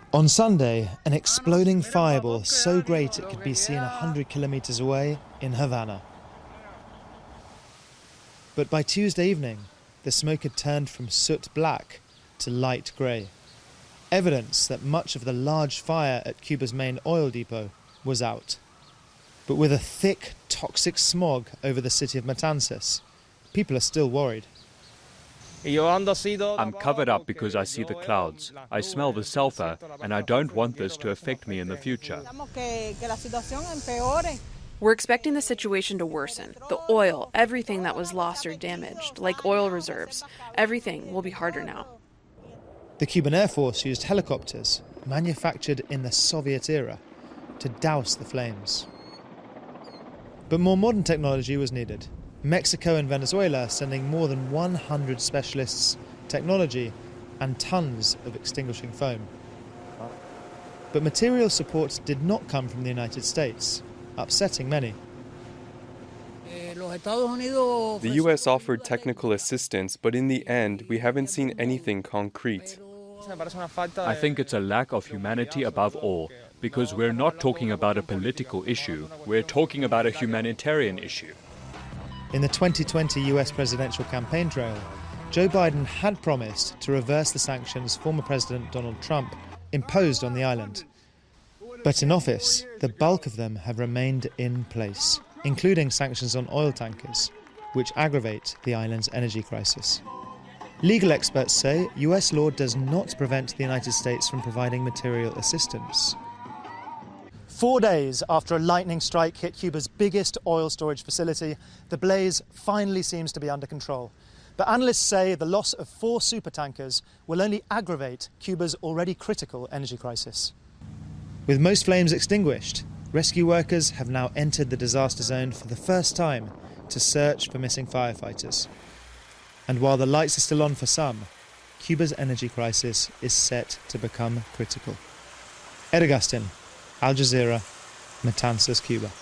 On Sunday, an exploding fireball so great it could be seen 100 kilometers away in Havana. But by Tuesday evening, the smoke had turned from soot black to light grey. Evidence that much of the large fire at Cuba's main oil depot was out. But with a thick, toxic smog over the city of Matanzas, people are still worried. I'm covered up because I see the clouds. I smell the sulfur, and I don't want this to affect me in the future. We're expecting the situation to worsen. The oil, everything that was lost or damaged, like oil reserves, everything will be harder now. The Cuban Air Force used helicopters, manufactured in the Soviet era, to douse the flames. But more modern technology was needed. Mexico and Venezuela sending more than 100 specialists, technology, and tons of extinguishing foam. But material support did not come from the United States, upsetting many. The US offered technical assistance, but in the end, we haven't seen anything concrete. I think it's a lack of humanity above all, because we're not talking about a political issue, we're talking about a humanitarian issue. In the 2020 US presidential campaign trail, Joe Biden had promised to reverse the sanctions former President Donald Trump imposed on the island. But in office, the bulk of them have remained in place, including sanctions on oil tankers, which aggravate the island's energy crisis. Legal experts say US law does not prevent the United States from providing material assistance. 4 days after a lightning strike hit Cuba's biggest oil storage facility, the blaze finally seems to be under control. But analysts say the loss of 4 supertankers will only aggravate Cuba's already critical energy crisis. With most flames extinguished, rescue workers have now entered the disaster zone for the first time to search for missing firefighters. And while the lights are still on for some, Cuba's energy crisis is set to become critical. Ed Augustin, Al Jazeera, Matanzas, Cuba.